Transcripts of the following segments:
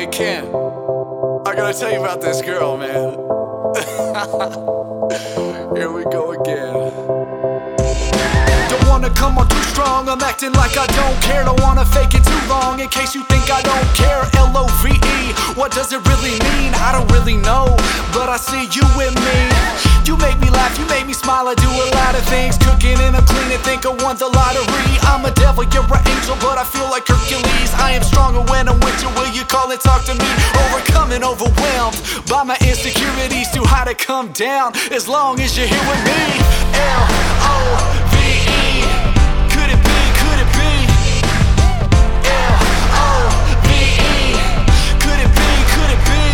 Hey Ken, I gotta tell you about this girl, man. Here we go again. Don't wanna come on too strong, I'm acting like I don't care. Don't wanna fake it too long, in case you think I don't care. L-O-V-E, what does it really mean? I don't really know, but I see you with me. You make me laugh, you make me smile, I do a lot of things. Cooking and I'm cleaning, think I won the lottery. I'm a devil, you're an angel, but I feel like Hercules. I am stronger when I'm with you, will you call and talk to me? Overcoming, overwhelmed by my insecurities, too high to come down, as long as you're here with me. L-O-V-E, could it be, could it be? L-O-V-E, could it be, could it be?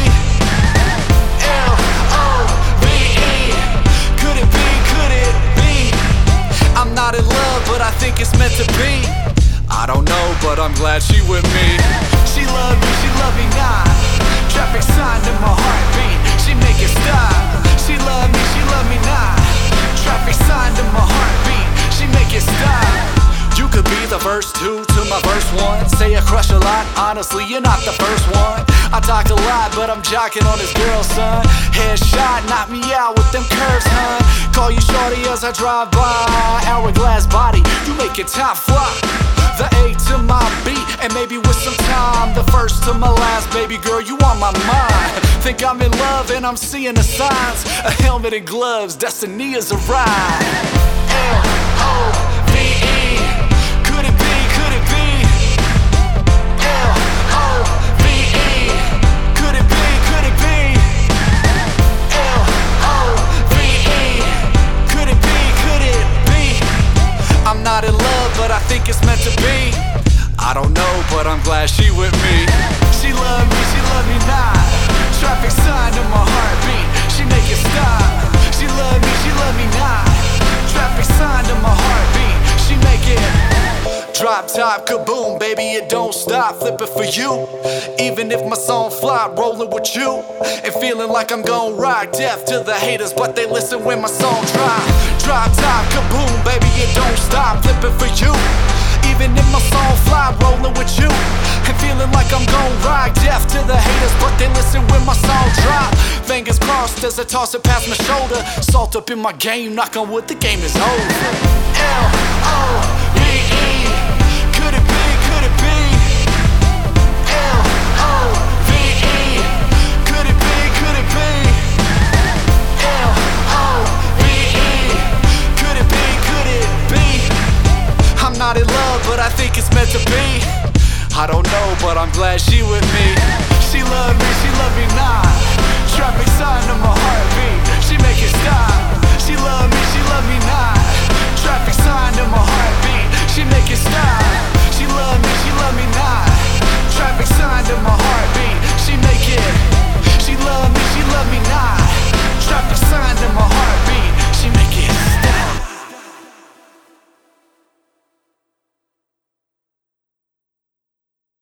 L-O-V-E, could it be, could it be? I'm not in love, but I think it's meant to be. I don't know, but I'm glad she with me. She love me not. Traffic sign to my heartbeat, she make it stop. She love me not. Traffic sign to my heartbeat, she make it stop. You could be the verse 2 to my verse 1. Say I crush a lot, honestly you're not the first one. I talk a lot, but I'm jocking on this girl, son. Headshot, knock me out with them curves, hun. Call you shorty as I drive by. Hourglass body, you make it top fly. The A to my B, and maybe with some time, the first to my last, baby girl, you on my mind. Think I'm in love and I'm seeing the signs. A helmet and gloves, destiny is a ride. L-O-V-E, could it be, could it be? L-O-V-E, could it be, could it be? L-O-V-E, could it be, could it be? I'm not in love, but I think it's meant to be. I don't know, but I'm glad she with me. She love me not. Traffic sign to my heartbeat, she make it stop. She love me not. Traffic sign to my heartbeat, she make it drop top, kaboom, baby, it don't stop. Flip it for you, even if my song flop. Rolling with you, and feeling like I'm gon' rock. Death to the haters, but they listen when my song drop. Drop top, kaboom, baby, it don't stop. Flip it for you, even if my song flop. Rolling with you, and feeling like I'm gon' rock. Death to the haters, but they listen when my song drop. Fingers crossed as I toss it past my shoulder. Salt up in my game, knock on wood, the game is over. L-O-V-E, could it be, could it be? L-O-V-E, could it be, could it be? L-O-V-E, could it be, could it be? I'm not in love, but I think it's meant to be. I don't know, but I'm glad she with me. She love me not. Traffic sign to my heartbeat, she